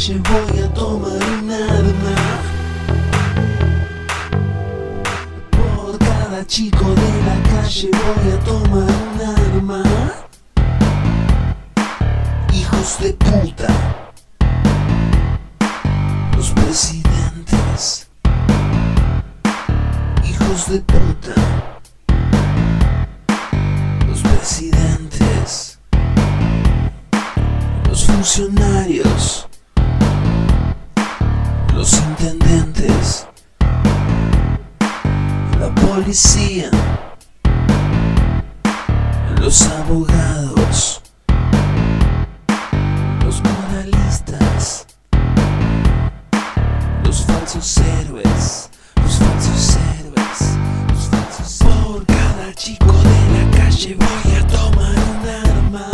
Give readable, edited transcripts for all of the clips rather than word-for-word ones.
calle voy a tomar un arma. Por cada chico de la calle voy a tomar un arma. Hijos de puta, los presidentes. Hijos de puta, los presidentes. Los funcionarios, los intendentes, la policía, los abogados, los moralistas, los falsos héroes, los falsos héroes, los falsos héroes. Por cada chico de la calle voy a tomar un arma.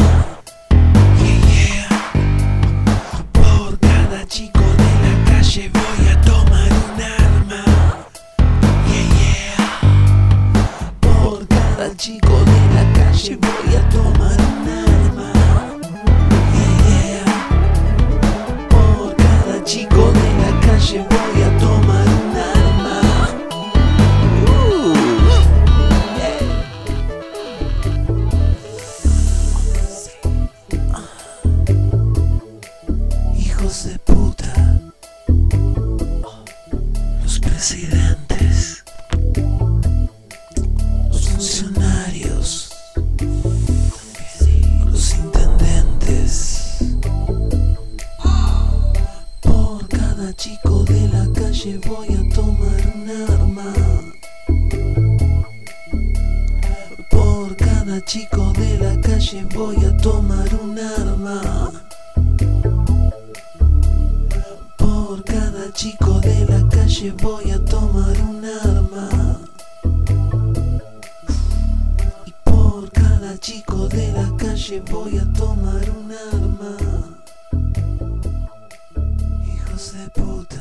Chico de la calle voy a tomar un arma. Yeah, yeah. Por cada chico de la calle voy a tomar un arma. Yeah, yeah. Por cada chico de la calle voy a tomar un arma. Hijos de puta, los presidentes, los funcionarios, los intendentes. Por cada chico de la calle voy a tomar un arma. Por cada chico de la calle voy a tomar un arma. Por cada chico de la calle voy a tomar un arma. Y por cada chico de la calle voy a tomar un arma. Hijos de puta.